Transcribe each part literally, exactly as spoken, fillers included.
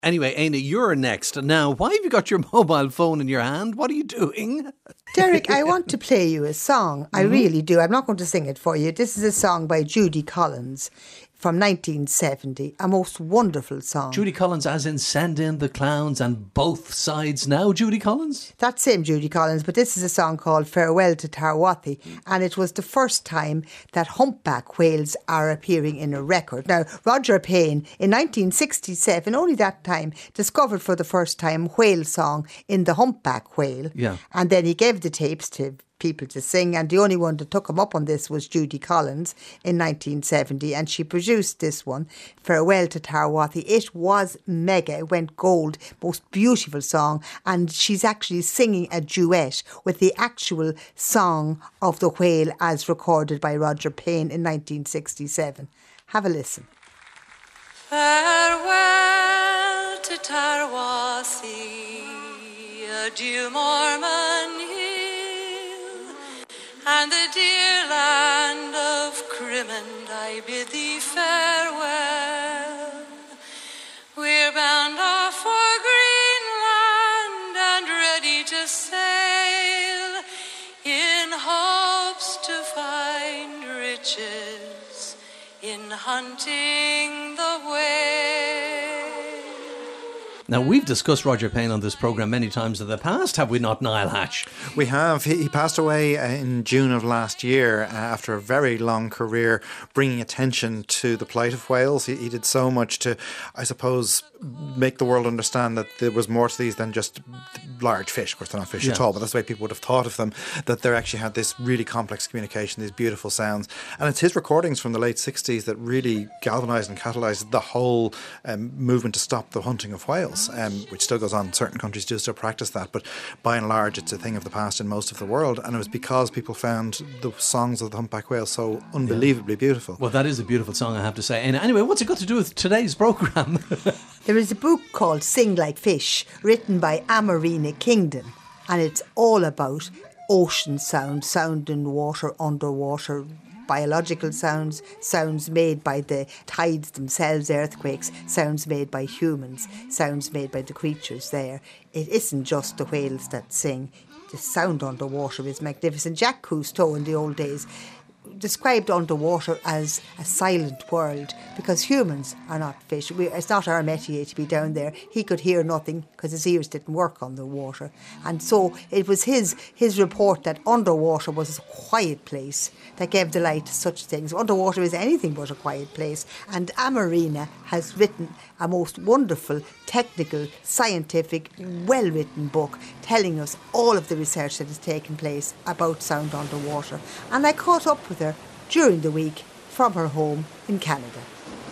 Anyway, Aina, you're next. Now, why have you got your mobile phone in your hand? What are you doing? Derek, I want to play you a song. I mm-hmm. really do. I'm not going to sing it for you. This is a song by Judy Collins from nineteen seventy. A most wonderful song. Judy Collins, as in Send in the Clowns and Both Sides Now, Judy Collins? That same Judy Collins, but this is a song called Farewell to Tarwathie, and it was the first time that humpback whales are appearing in a record. Now, Roger Payne, in nineteen sixty-seven, only that time, discovered for the first time whale song in the humpback whale. Yeah. And then he gave the tapes to people to sing, and the only one that took him up on this was Judy Collins in nineteen seventy, and she produced this one, Farewell to Tarwathie. It was mega, it went gold, most beautiful song, and she's actually singing a duet with the actual song of the whale as recorded by Roger Payne in nineteen sixty-seven. Have a listen. Farewell to Tarwathie, adieu Mormon Hill, and the dear land of Crimond, I bid thee farewell. We're bound off for Greenland and ready to sail, in hopes to find riches in hunting the whale. Now, we've discussed Roger Payne on this programme many times in the past, have we not, Niall Hatch? We have. He, he passed away in June of last year uh, after a very long career bringing attention to the plight of whales. He, he did so much to, I suppose, make the world understand that there was more to these than just large fish. Of course, they're not fish yeah. at all, but that's the way people would have thought of them, that they actually had this really complex communication, these beautiful sounds. And it's his recordings from the late sixties that really galvanised and catalysed the whole um, movement to stop the hunting of whales. Um, which still goes on. Certain countries do still practice that, but by and large it's a thing of the past in most of the world, and it was because people found the songs of the humpback whale so unbelievably yeah. beautiful. Well, that is a beautiful song, I have to say. And anyway, what's it got to do with today's programme? There is a book called Sing Like Fish, written by Amarina Kingdon, and it's all about ocean sound, sound in water, underwater, biological sounds, sounds made by the tides themselves, earthquakes, sounds made by humans, sounds made by the creatures there. It isn't just the whales that sing. The sound underwater is magnificent. Jacques Cousteau in the old days described underwater as a silent world because humans are not fish. We, it's not our métier to be down there. He could hear nothing because his ears didn't work on the water. And so it was his his report that underwater was a quiet place that gave the light to such things. Underwater is anything but a quiet place. And Amarina has written a most wonderful, technical, scientific, well-written book telling us all of the research that has taken place about sound underwater. And I caught up with her during the week from her home in Canada.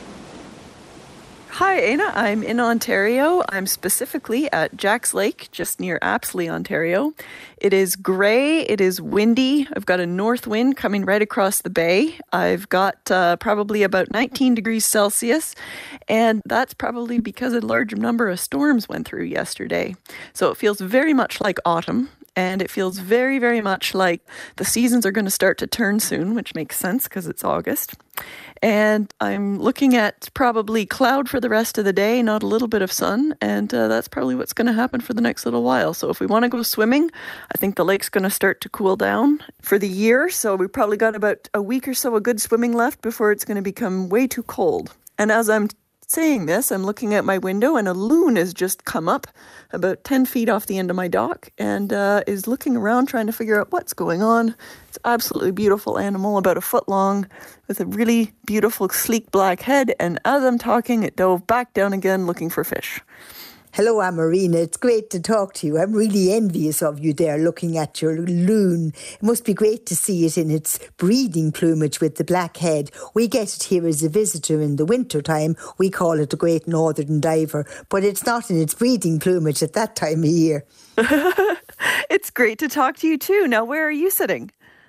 Hi, Aina. I'm in Ontario. I'm specifically at Jack's Lake, just near Apsley, Ontario. It is grey. It is windy. I've got a north wind coming right across the bay. I've got uh, probably about nineteen degrees Celsius, and that's probably because a large number of storms went through yesterday. So it feels very much like autumn. And it feels very, very much like the seasons are going to start to turn soon, which makes sense because it's August. And I'm looking at probably cloud for the rest of the day, not a little bit of sun. And uh, that's probably what's going to happen for the next little while. So if we want to go swimming, I think the lake's going to start to cool down for the year. So we've probably got about a week or so of good swimming left before it's going to become way too cold. And as I'm saying this, I'm looking at my window and a loon has just come up about ten feet off the end of my dock and uh, is looking around trying to figure out what's going on. It's an absolutely beautiful animal, about a foot long, with a really beautiful sleek black head. And as I'm talking, it dove back down again looking for fish. Hello, Amarina. It's great to talk to you. I'm really envious of you there looking at your loon. It must be great to see it in its breeding plumage with the black head. We get it here as a visitor in the winter time. We call it the Great Northern Diver, but it's not in its breeding plumage at that time of year. It's great to talk to you too. Now, where are you sitting?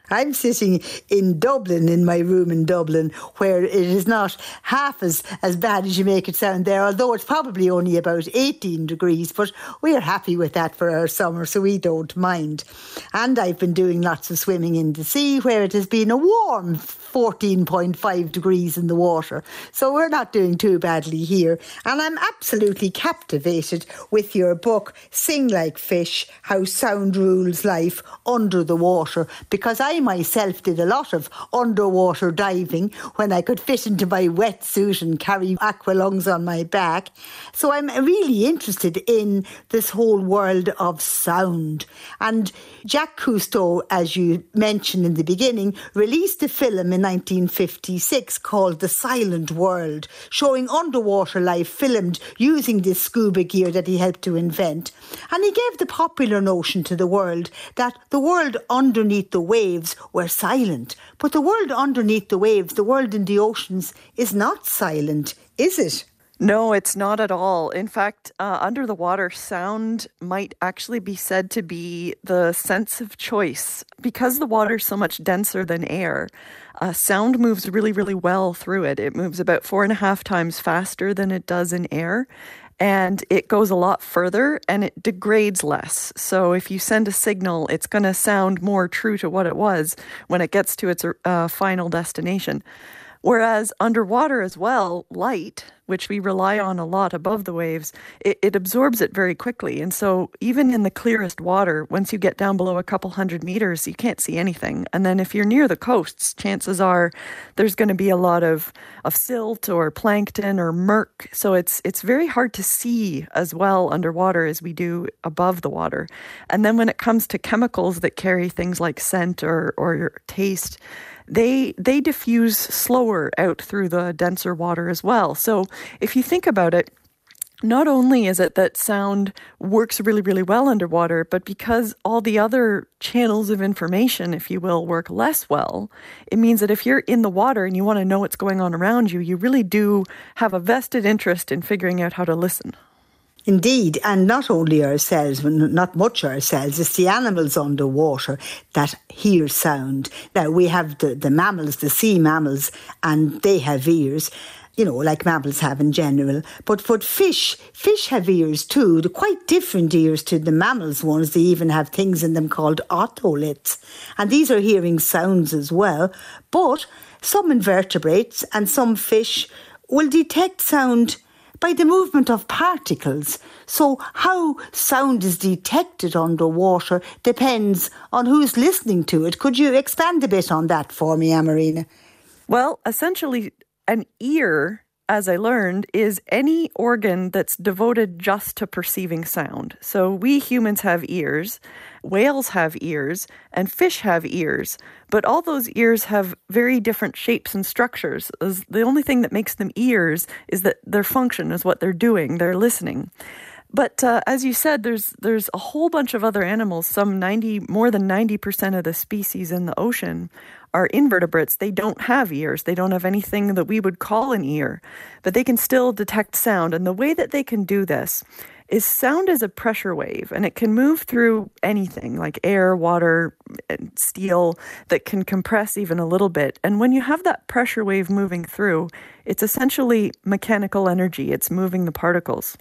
I'm sitting in Dublin, in my room in Dublin, where it is not half as, as bad as you make it sound there, although it's probably only about eighteen degrees, but we're happy with that for our summer, so we don't mind. And I've been doing lots of swimming in the sea, where it has been a warm fourteen point five degrees in the water. So we're not doing too badly here. And I'm absolutely captivated with your book, Sing Like Fish, How Sound Rules Life Under the Water, because I myself did a lot of underwater diving when I could fit into my wetsuit and carry aqualungs on my back. So I'm really interested in this whole world of sound. And Jacques Cousteau, as you mentioned in the beginning, released a film in nineteen fifty-six called The Silent World, showing underwater life filmed using this scuba gear that he helped to invent. And he gave the popular notion to the world that the world underneath the waves were silent. But the world underneath the waves, the world in the oceans, is not silent, is it? No, it's not at all. In fact, uh, under the water, sound might actually be said to be the sense of choice. Because the water is so much denser than air, uh, sound moves really, really well through it. It moves about four and a half times faster than it does in air. And it goes a lot further and it degrades less. So if you send a signal, it's going to sound more true to what it was when it gets to its uh, final destination. Whereas underwater as well, light, which we rely on a lot above the waves, it, it absorbs it very quickly. And so even in the clearest water, once you get down below a couple hundred meters, you can't see anything. And then if you're near the coasts, chances are there's going to be a lot of, of silt or plankton or murk. So it's it's very hard to see as well underwater as we do above the water. And then when it comes to chemicals that carry things like scent or, or taste, They they diffuse slower out through the denser water as well. So if you think about it, not only is it that sound works really, really well underwater, but because all the other channels of information, if you will, work less well, it means that if you're in the water and you want to know what's going on around you, you really do have a vested interest in figuring out how to listen. Indeed, and not only ourselves, not much ourselves, it's the animals underwater that hear sound. Now, we have the, the mammals, the sea mammals, and they have ears, you know, like mammals have in general. But but fish, fish have ears too. They're quite different ears to the mammals ones. They even have things in them called otoliths. And these are hearing sounds as well. But some invertebrates and some fish will detect sound by the movement of particles. So how sound is detected underwater depends on who's listening to it. Could you expand a bit on that for me, Amarina? Well, essentially, an ear, as I learned, is any organ that's devoted just to perceiving sound. So we humans have ears, whales have ears, and fish have ears. But all those ears have very different shapes and structures. The only thing that makes them ears is that their function is what they're doing. They're listening. But uh, as you said, there's there's a whole bunch of other animals. Some ninety, more than ninety percent of the species in the ocean are invertebrates. They don't have ears. They don't have anything that we would call an ear, but they can still detect sound. And the way that they can do this is sound is a pressure wave, and it can move through anything like air, water, and steel that can compress even a little bit. And when you have that pressure wave moving through, it's essentially mechanical energy. It's moving the particles.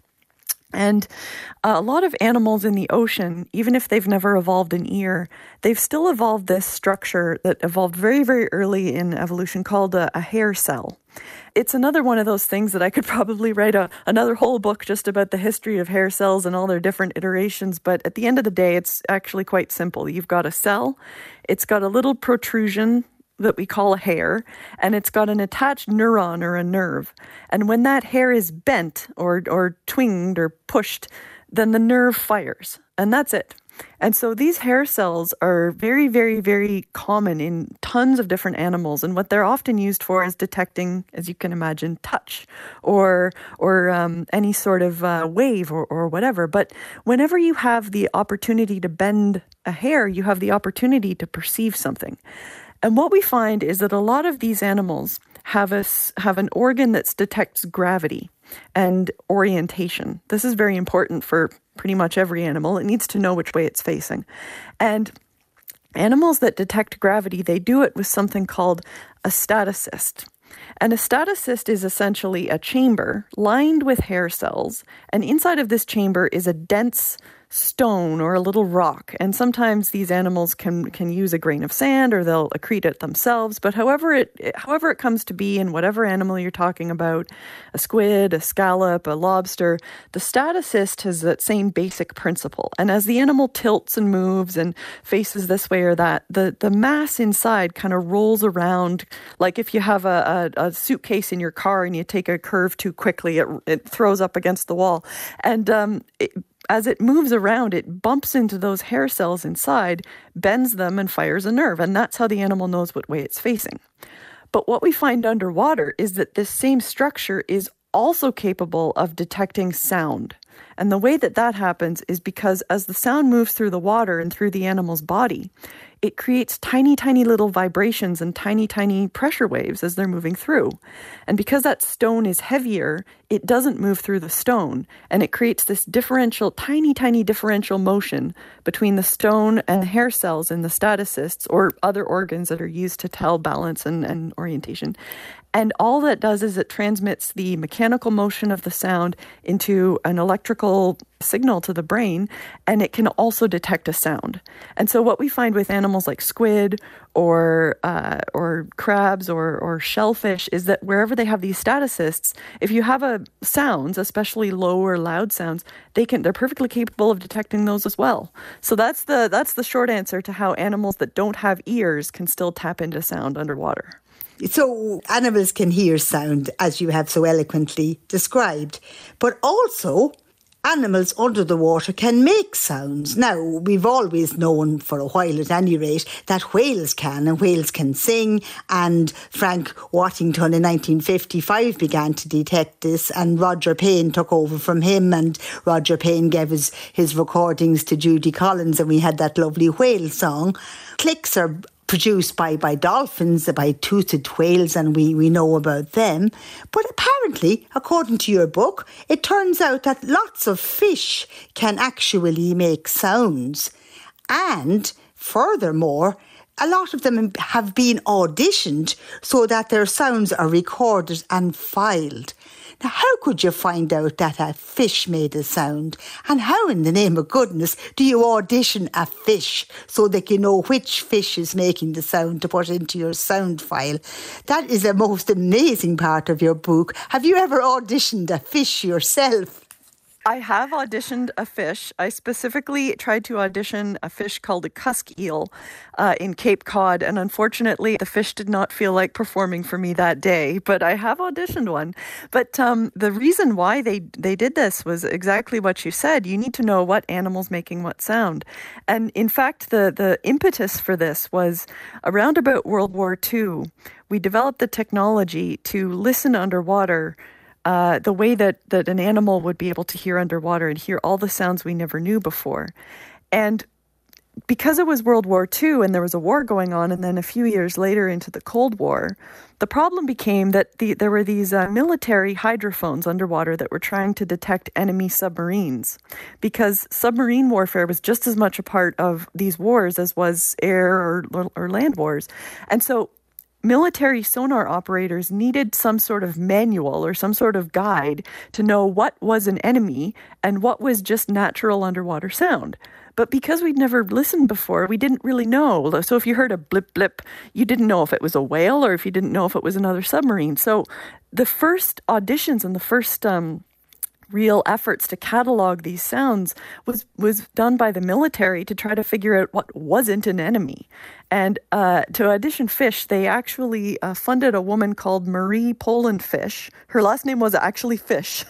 And a lot of animals in the ocean, even if they've never evolved an ear, they've still evolved this structure that evolved very, very early in evolution called a, a hair cell. It's another one of those things that I could probably write a, another whole book just about the history of hair cells and all their different iterations. But at the end of the day, it's actually quite simple. You've got a cell. It's got a little protrusion that we call a hair, and it's got an attached neuron or a nerve. And when that hair is bent or or twinged or pushed, then the nerve fires, and that's it. And so these hair cells are very, very, very common in tons of different animals. And what they're often used for is detecting, as you can imagine, touch or or um, any sort of uh, wave or, or whatever. But whenever you have the opportunity to bend a hair, you have the opportunity to perceive something. And what we find is that a lot of these animals have a, have an organ that detects gravity and orientation. This is very important for pretty much every animal. It needs to know which way it's facing. And animals that detect gravity, they do it with something called a statocyst. And a statocyst is essentially a chamber lined with hair cells, and inside of this chamber is a dense stone or a little rock. And sometimes these animals can can use a grain of sand, or they'll accrete it themselves. But however it however it comes to be in whatever animal you're talking about, a squid, a scallop, a lobster, the statocyst has that same basic principle. And as the animal tilts and moves and faces this way or that, the, the mass inside kind of rolls around. Like if you have a, a, a suitcase in your car and you take a curve too quickly, it, it throws up against the wall. And um, it, as it moves around, it bumps into those hair cells inside, bends them, and fires a nerve. And that's how the animal knows what way it's facing. But what we find underwater is that this same structure is also capable of detecting sound. And the way that that happens is because as the sound moves through the water and through the animal's body, it creates tiny, tiny little vibrations and tiny, tiny pressure waves as they're moving through. And because that stone is heavier, it doesn't move through the stone. And it creates this differential, tiny, tiny differential motion between the stone and the hair cells in the statocysts or other organs that are used to tell balance and, and orientation. And all that does is it transmits the mechanical motion of the sound into an electrical signal to the brain, and it can also detect a sound. And so what we find with animals like squid or uh, or crabs or, or shellfish is that wherever they have these statocysts, if you have a sounds, especially low or loud sounds, they can they're perfectly capable of detecting those as well. So that's the that's the short answer to how animals that don't have ears can still tap into sound underwater. So animals can hear sound, as you have so eloquently described, but also animals under the water can make sounds. Now, we've always known for a while at any rate that whales can, and whales can sing, and Frank Waddington in nineteen fifty-five began to detect this, and Roger Payne took over from him, and Roger Payne gave his, his recordings to Judy Collins, and we had that lovely whale song. Clicks are produced by, by dolphins, by toothed whales, and we, we know about them. But apparently, according to your book, it turns out that lots of fish can actually make sounds. And furthermore, a lot of them have been auditioned so that their sounds are recorded and filed. Now, how could you find out that a fish made a sound? And how, in the name of goodness, do you audition a fish so that you know which fish is making the sound to put into your sound file? That is a most amazing part of your book. Have you ever auditioned a fish yourself? I have auditioned a fish. I specifically tried to audition a fish called a cusk eel uh, in Cape Cod, and unfortunately the fish did not feel like performing for me that day, but I have auditioned one. But um, the reason why they, they did this was exactly what you said. You need to know what animal's making what sound. And in fact, the, the impetus for this was around about World War Two. We developed the technology to listen underwater Uh, the way that, that an animal would be able to hear underwater and hear all the sounds we never knew before. And because it was World War Two and there was a war going on, and then a few years later into the Cold War, the problem became that the, there were these uh, military hydrophones underwater that were trying to detect enemy submarines, because submarine warfare was just as much a part of these wars as was air or, or, or land wars. And so military sonar operators needed some sort of manual or some sort of guide to know what was an enemy and what was just natural underwater sound. But because we'd never listened before, we didn't really know. So if you heard a blip blip, you didn't know if it was a whale or if you didn't know if it was another submarine. So the first auditions and the first um, real efforts to catalog these sounds was was done by the military to try to figure out what wasn't an enemy. And uh, to audition fish, they actually uh, funded a woman called Marie Poland Fish. Her last name was actually Fish.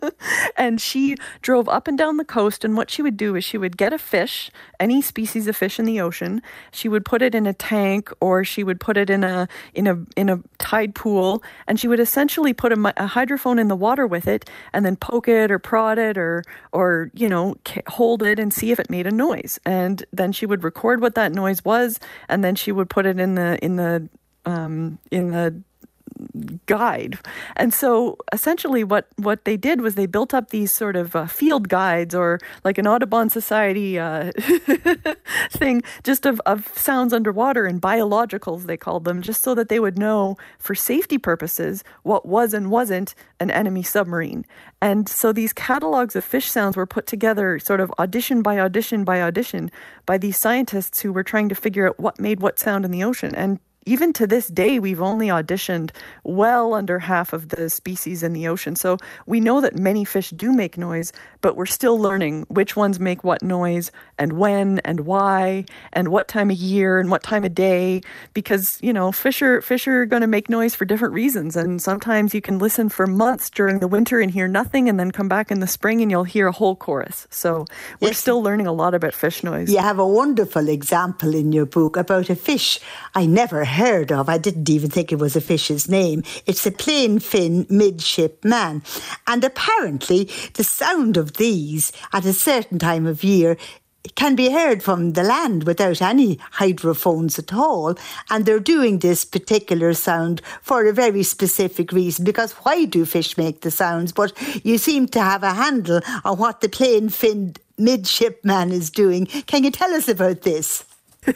And she drove up and down the coast, and what she would do is she would get a fish, any species of fish in the ocean, she would put it in a tank, or she would put it in a in a in a tide pool, and she would essentially put a, a hydrophone in the water with it, and then poke it or prod it or or you know hold it and see if it made a noise. And then she would record what that noise was, and then she would put it in the in the um, in the guide. And so essentially what, what they did was they built up these sort of uh, field guides, or like an Audubon Society uh, thing, just of, of sounds underwater, and biologicals, they called them, just so that they would know for safety purposes what was and wasn't an enemy submarine. And so these catalogs of fish sounds were put together sort of audition by audition by audition by these scientists who were trying to figure out what made what sound in the ocean. And even to this day, we've only auditioned well under half of the species in the ocean. So we know that many fish do make noise, but we're still learning which ones make what noise, and when, and why, and what time of year, and what time of day. Because, you know, fish are, fish are going to make noise for different reasons. And sometimes you can listen for months during the winter and hear nothing, and then come back in the spring and you'll hear a whole chorus. So we're yes. still learning a lot about fish noise. You have a wonderful example in your book about a fish I never heard of. I didn't even think it was a fish's name. It's a plain fin midshipman. And apparently the sound of these at a certain time of year can be heard from the land without any hydrophones at all. And they're doing this particular sound for a very specific reason, because why do fish make the sounds? But you seem to have a handle on what the plain fin midshipman is doing. Can you tell us about this?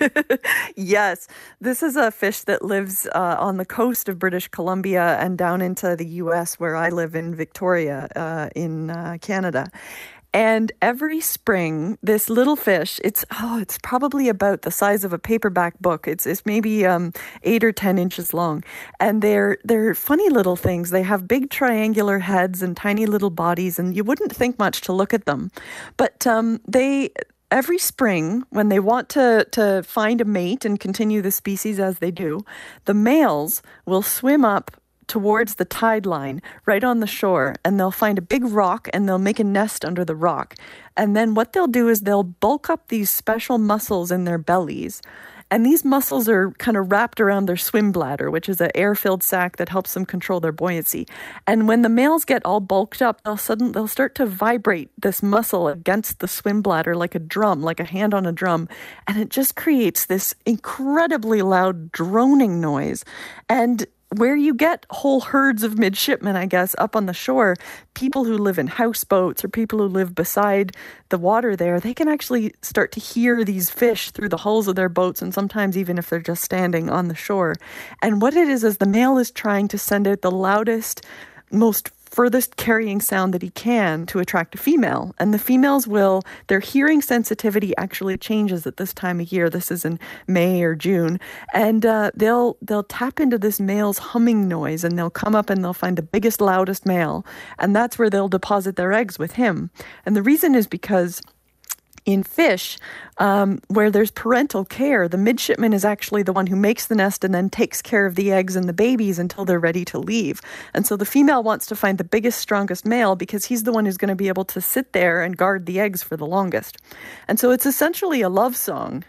Yes, this is a fish that lives uh, on the coast of British Columbia and down into the U S, where I live in Victoria, uh, in uh, Canada. And every spring, this little fish, it's oh, it's probably about the size of a paperback book. It's it's maybe um, eight or ten inches long, and they're they're funny little things. They have big triangular heads and tiny little bodies, and you wouldn't think much to look at them, but um, they. Every spring, when they want to, to find a mate and continue the species as they do, the males will swim up towards the tide line right on the shore, and they'll find a big rock and they'll make a nest under the rock. And then what they'll do is they'll bulk up these special muscles in their bellies. And these muscles are kind of wrapped around their swim bladder, which is an air-filled sac that helps them control their buoyancy. And when the males get all bulked up, they'll sudden they'll start to vibrate this muscle against the swim bladder like a drum, like a hand on a drum. And it just creates this incredibly loud droning noise. And where you get whole herds of midshipmen, I guess, up on the shore, people who live in houseboats or people who live beside the water there, they can actually start to hear these fish through the hulls of their boats, and sometimes even if they're just standing on the shore. And what it is, is the male is trying to send out the loudest, most furthest carrying sound that he can to attract a female. And the females will, their hearing sensitivity actually changes at this time of year. This is in May or June. And uh, they'll they'll tap into this male's humming noise, and they'll come up and they'll find the biggest, loudest male. And that's where they'll deposit their eggs with him. And the reason is because in fish, um, where there's parental care, the midshipman is actually the one who makes the nest and then takes care of the eggs and the babies until they're ready to leave. And so the female wants to find the biggest, strongest male because he's the one who's going to be able to sit there and guard the eggs for the longest. And so it's essentially a love song.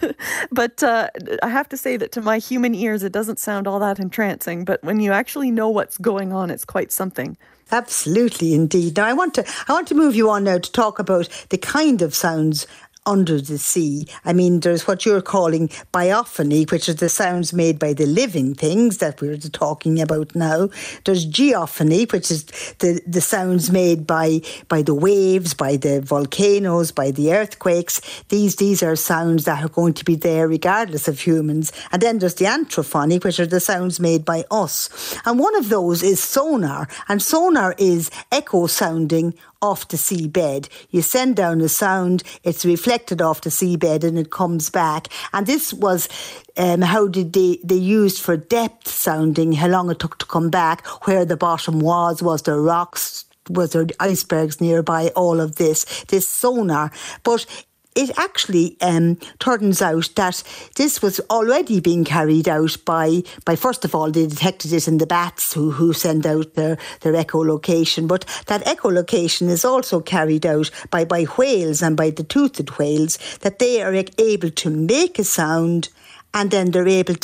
But uh, I have to say that to my human ears, it doesn't sound all that entrancing. But when you actually know what's going on, it's quite something. Absolutely, indeed. Now, I want to I want to move you on now to talk about the kind of sounds under the sea. I mean, there's what you're calling biophony, which is the sounds made by the living things that we're talking about now. There's geophony, which is the, the sounds made by by the waves, by the volcanoes, by the earthquakes. These these are sounds that are going to be there regardless of humans. And then there's the anthrophony, which are the sounds made by us. And one of those is sonar. And sonar is echo sounding off the seabed. You send down a sound, it's reflected off the seabed and it comes back. And this was um, how did they, they used for depth sounding, how long it took to come back, where the bottom was, was there rocks, was there icebergs nearby, all of this, this sonar. But it actually um, turns out that this was already being carried out by, by first of all, they detected it in the bats who, who send out their, their echolocation. But that echolocation is also carried out by, by whales and by the toothed whales, that they are able to make a sound and then they're able to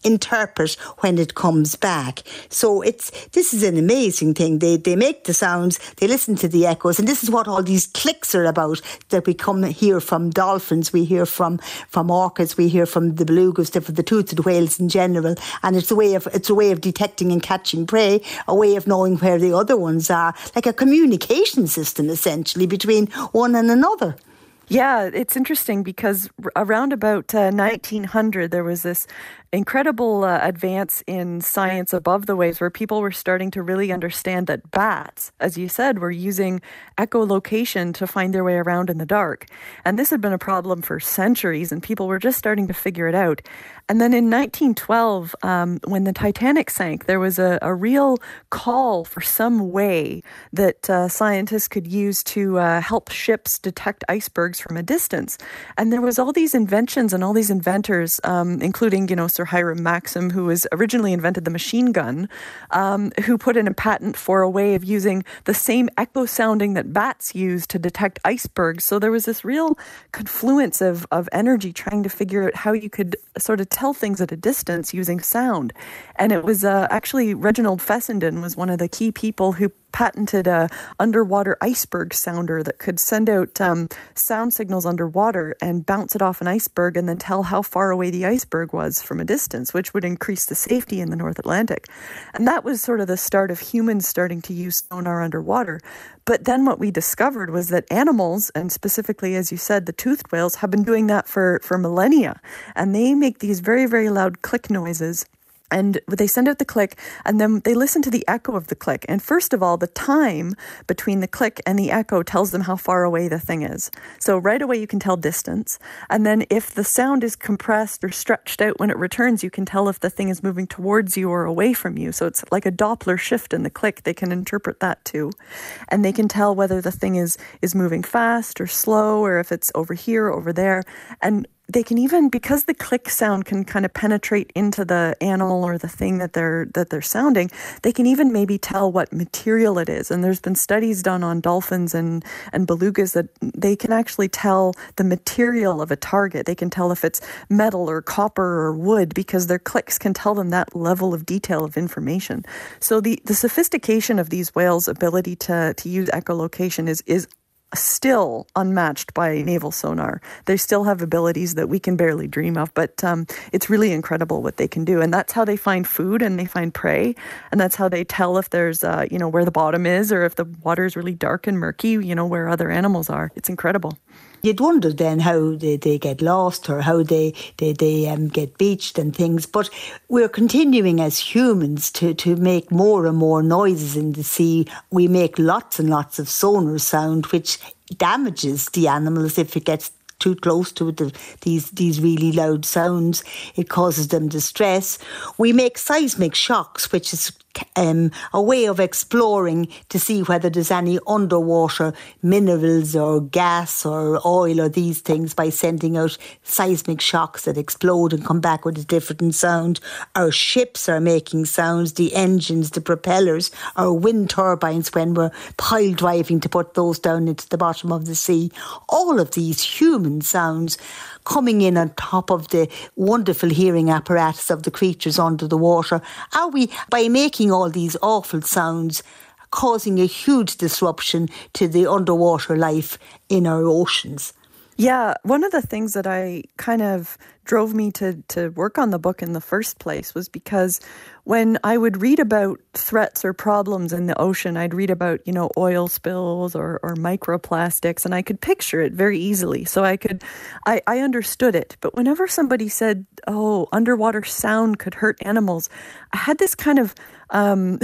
interpret when it comes back. So it's this is an amazing thing. They they make the sounds, they listen to the echoes, and this is what all these clicks are about that we come hear from dolphins, we hear from from orcas, we hear from the belugas, the, the toothed whales in general, and it's a way of it's a way of detecting and catching prey, a way of knowing where the other ones are, like a communication system essentially between one and another. Yeah, it's interesting because around about uh, nineteen hundred, there was this incredible uh, advance in science above the waves where people were starting to really understand that bats, as you said, were using echolocation to find their way around in the dark. And this had been a problem for centuries, and people were just starting to figure it out. And then in nineteen twelve, um, when the Titanic sank, there was a, a real call for some way that uh, scientists could use to uh, help ships detect icebergs from a distance. And there was all these inventions and all these inventors, um, including, you know, Sir Hiram Maxim, who was originally invented the machine gun, um, who put in a patent for a way of using the same echo sounding that bats use to detect icebergs. So there was this real confluence of, of energy trying to figure out how you could sort of tell things at a distance using sound. And it was uh, actually Reginald Fessenden was one of the key people who patented a underwater iceberg sounder that could send out um, sound signals underwater and bounce it off an iceberg and then tell how far away the iceberg was from a distance, which would increase the safety in the North Atlantic. And that was sort of the start of humans starting to use sonar underwater. But then what we discovered was that animals, and specifically, as you said, the toothed whales, have been doing that for, for millennia. And they make these very, very loud click noises. And they send out the click, and then they listen to the echo of the click. And first of all, the time between the click and the echo tells them how far away the thing is. So right away, you can tell distance. And then if the sound is compressed or stretched out when it returns, you can tell if the thing is moving towards you or away from you. So it's like a Doppler shift in the click. They can interpret that too. And they can tell whether the thing is, is moving fast or slow, or if it's over here or over there. And they can even, because the click sound can kind of penetrate into the animal or the thing that they're that they're sounding, they can even maybe tell what material it is. And there's been studies done on dolphins and, and belugas that they can actually tell the material of a target. They can tell if it's metal or copper or wood because their clicks can tell them that level of detail of information. So the, the sophistication of these whales' ability to, to use echolocation is is still unmatched by naval sonar. They still have abilities that we can barely dream of, but um, it's really incredible what they can do. And that's how they find food and they find prey. And that's how they tell if there's, uh, you know, where the bottom is, or if the water is really dark and murky, you know, where other animals are. It's incredible. You'd wonder then how they, they get lost or how they they, they um, get beached and things. But we're continuing as humans to, to make more and more noises in the sea. We make lots and lots of sonar sound, which damages the animals if it gets too close to the, these these really loud sounds. It causes them distress. We make seismic shocks, which is um, a way of exploring to see whether there's any underwater minerals or gas or oil or these things by sending out seismic shocks that explode and come back with a different sound. Our ships are making sounds, the engines, the propellers, our wind turbines when we're pile driving to put those down into the bottom of the sea. All of these human sounds coming in on top of the wonderful hearing apparatus of the creatures under the water. Are we, by making all these awful sounds, causing a huge disruption to the underwater life in our oceans? Yeah, one of the things that I kind of drove me to, to work on the book in the first place was because when I would read about threats or problems in the ocean, I'd read about, you know, oil spills or, or microplastics, and I could picture it very easily. So I could, I, I understood it. But whenever somebody said, oh, underwater sound could hurt animals, I had this kind of um,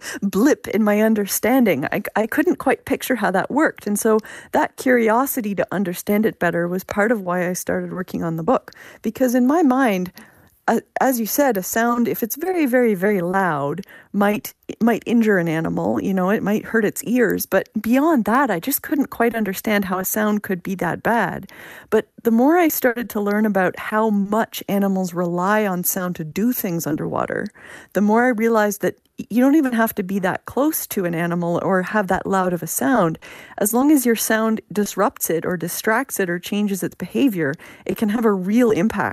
blip in my understanding. I, I couldn't quite picture how that worked. And so that curiosity to understand it better was part of why I started working on the book. Because in my mind, uh, as you said, a sound, if it's very, very, very loud, might it might injure an animal. You know, it might hurt its ears. But beyond that, I just couldn't quite understand how a sound could be that bad. But the more I started to learn about how much animals rely on sound to do things underwater, the more I realized that you don't even have to be that close to an animal or have that loud of a sound. As long as your sound disrupts it or distracts it or changes its behavior, it can have a real impact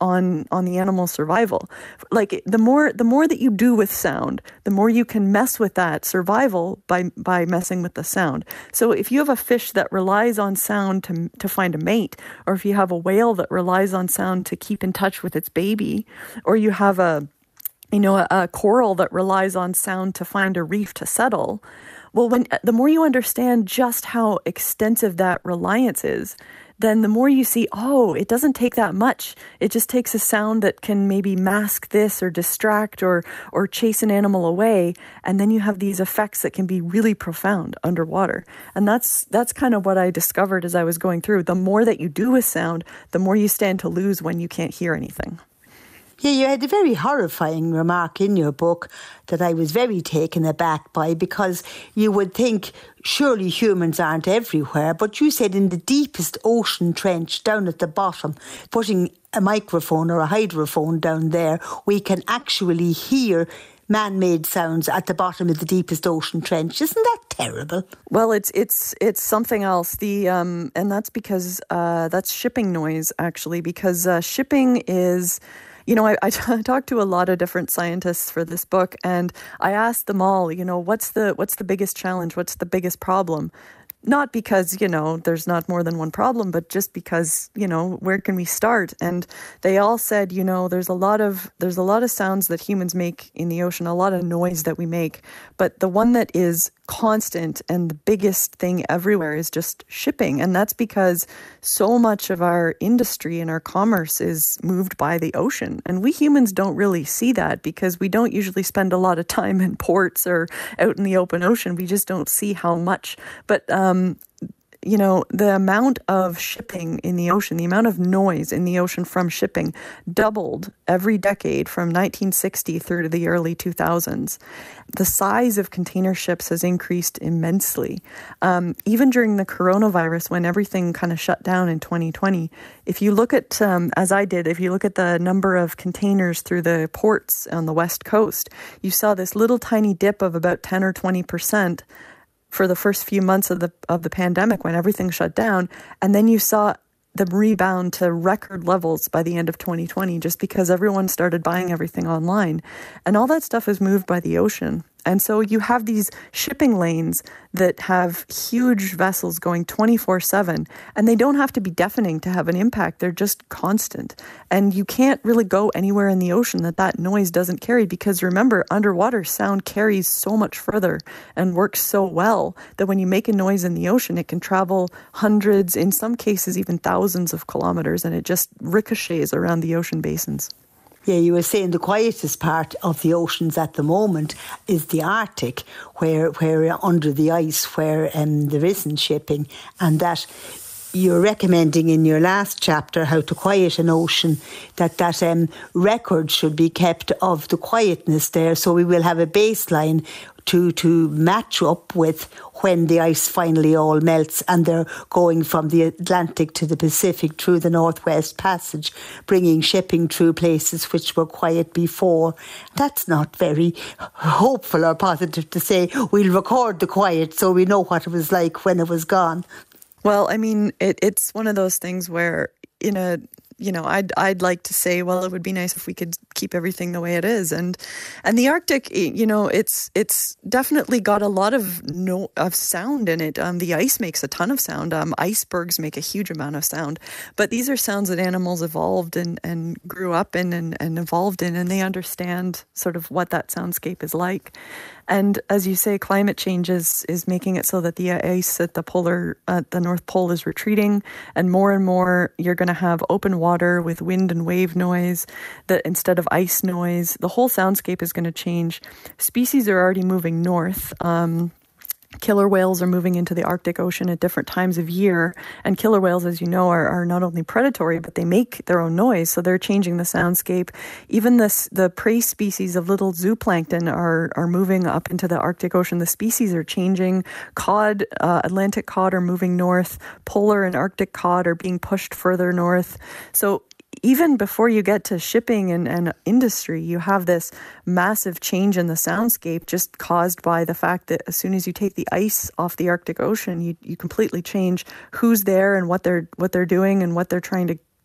on on the animal's survival. Like the more the more that you do with sound, the more you can mess with that survival by by messing with the sound. So if you have a fish that relies on sound to to find a mate, or if you have a whale that relies on sound to keep in touch with its baby, or you have a you know a, a coral that relies on sound to find a reef to settle. Well, when the more you understand just how extensive that reliance is, then the more you see, oh, it doesn't take that much. It just takes a sound that can maybe mask this or distract or or chase an animal away, and then you have these effects that can be really profound underwater. And that's that's kind of what I discovered as I was going through. The more that you do with sound, the more you stand to lose when you can't hear anything. Yeah, you had a very horrifying remark in your book that I was very taken aback by, because you would think surely humans aren't everywhere, but you said in the deepest ocean trench down at the bottom, putting a microphone or a hydrophone down there, we can actually hear man-made sounds at the bottom of the deepest ocean trench. Isn't that terrible? Well, it's it's it's something else. The um, and that's because uh, that's shipping noise, actually, because uh, shipping is. You know, I, I, t- I talked to a lot of different scientists for this book, and I asked them all, you know, what's the what's the biggest challenge? What's the biggest problem? Not because, you know, there's not more than one problem, but just because, you know, where can we start? And they all said, you know, there's a lot of there's a lot of sounds that humans make in the ocean, a lot of noise that we make. But the one that is constant and the biggest thing everywhere is just shipping. And that's because so much of our industry and our commerce is moved by the ocean. And we humans don't really see that because we don't usually spend a lot of time in ports or out in the open ocean. We just don't see how much. But, um, you know, the amount of shipping in the ocean, the amount of noise in the ocean from shipping doubled every decade from nineteen sixty through to the early two thousands. The size of container ships has increased immensely. Um, even during the coronavirus, when everything kind of shut down in twenty twenty, if you look at, um, as I did, if you look at the number of containers through the ports on the West Coast, you saw this little tiny dip of about ten or twenty percent for the first few months of the of the pandemic when everything shut down. And then you saw the rebound to record levels by the end of twenty twenty, just because everyone started buying everything online. And all that stuff is moved by the ocean. And so you have these shipping lanes that have huge vessels going twenty-four seven, and they don't have to be deafening to have an impact. They're just constant. And you can't really go anywhere in the ocean that that noise doesn't carry, because remember, underwater sound carries so much further and works so well that when you make a noise in the ocean, it can travel hundreds, in some cases even thousands of kilometers, and it just ricochets around the ocean basins. Yeah, you were saying the quietest part of the oceans at the moment is the Arctic, where where under the ice, where um, there isn't shipping, and that you're recommending in your last chapter how to quiet an ocean, that that um, record should be kept of the quietness there, so we will have a baseline to to match up with when the ice finally all melts and they're going from the Atlantic to the Pacific through the Northwest Passage, bringing shipping through places which were quiet before. That's not very hopeful or positive to say. We'll record the quiet so we know what it was like when it was gone. Well, I mean, it, it's one of those things where in a you know, I'd I'd like to say, well, it would be nice if we could keep everything the way it is, and and the Arctic, you know, it's it's definitely got a lot of no of sound in it. Um, the ice makes a ton of sound. Um, icebergs make a huge amount of sound, but these are sounds that animals evolved and, and grew up in and, and evolved in, and they understand sort of what that soundscape is like. And as you say, climate change is, is making it so that the ice at the polar, at the North Pole is retreating, and more and more you're going to have open water with wind and wave noise that instead of ice noise. The whole soundscape is going to change. Species are already moving north. Um, Killer whales are moving into the Arctic Ocean at different times of year. And killer whales, as you know, are, are not only predatory, but they make their own noise. So they're changing the soundscape. Even this, the prey species of little zooplankton are, are moving up into the Arctic Ocean. The species are changing. Cod, uh, Atlantic cod are moving north. Polar and Arctic cod are being pushed further north. So even before you get to shipping and, and industry, you have this massive change in the soundscape just caused by the fact that as soon as you take the ice off the Arctic Ocean, you, you completely change who's there and what they're what they're doing and what they're trying to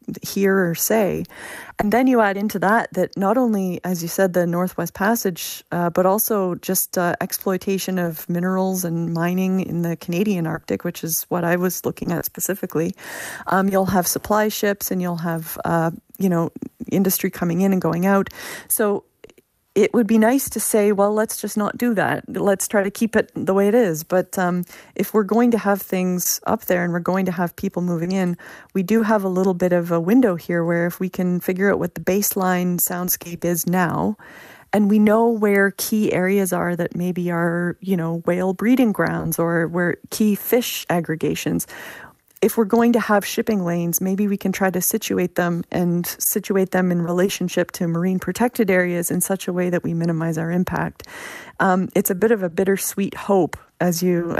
hear or say. And then you add into that that not only, as you said, the Northwest Passage, uh, but also just uh, exploitation of minerals and mining in the Canadian Arctic, which is what I was looking at specifically. Um, you'll have supply ships and you'll have, uh, you know, industry coming in and going out. So it would be nice to say, well, let's just not do that. Let's try to keep it the way it is. But um, if we're going to have things up there and we're going to have people moving in, we do have a little bit of a window here where if we can figure out what the baseline soundscape is now, and we know where key areas are that maybe are, you know, whale breeding grounds or where key fish aggregations, if we're going to have shipping lanes, maybe we can try to situate them and situate them in relationship to marine protected areas in such a way that we minimize our impact. Um, it's a bit of a bittersweet hope, as you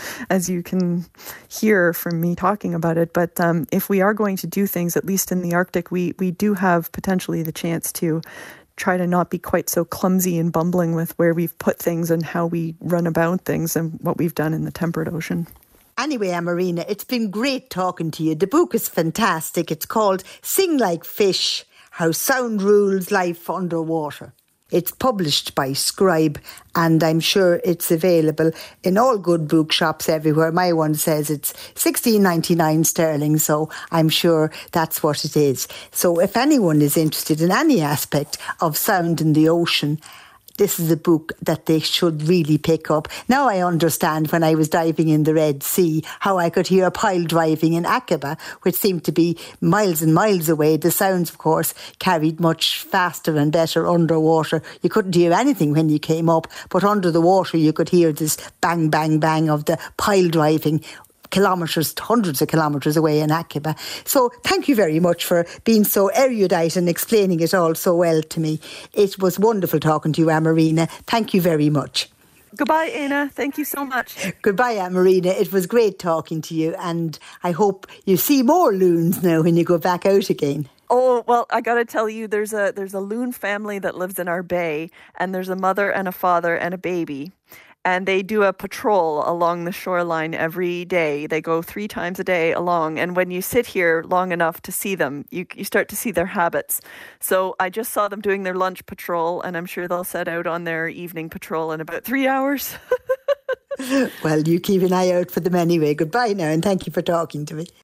as you can hear from me talking about it. But um, if we are going to do things, at least in the Arctic, we we do have potentially the chance to try to not be quite so clumsy and bumbling with where we've put things and how we run about things and what we've done in the temperate ocean. Anyway, Amarina, it's been great talking to you. The book is fantastic. It's called Sing Like Fish, How Sound Rules Life Underwater. It's published by Scribe, and I'm sure it's available in all good bookshops everywhere. My one says it's sixteen ninety-nine sterling, so I'm sure that's what it is. So if anyone is interested in any aspect of sound in the ocean, this is a book that they should really pick up. Now I understand when I was diving in the Red Sea how I could hear a pile driving in Aqaba, which seemed to be miles and miles away. The sounds, of course, carried much faster and better underwater. You couldn't hear anything when you came up, but under the water you could hear this bang, bang, bang of the pile driving kilometres, hundreds of kilometres away in Aqaba. So thank you very much for being so erudite and explaining it all so well to me. It was wonderful talking to you, Amarina. Thank you very much. Goodbye, Éanna. Thank you so much. Goodbye, Amarina. It was great talking to you, and I hope you see more loons now when you go back out again. Oh, well, I got to tell you, there's a there's a loon family that lives in our bay, and there's a mother and a father and a baby. And they do a patrol along the shoreline every day. They go three times a day along. And when you sit here long enough to see them, you you start to see their habits. So I just saw them doing their lunch patrol, and I'm sure they'll set out on their evening patrol in about three hours. Well, you keep an eye out for them anyway. Goodbye now, and thank you for talking to me.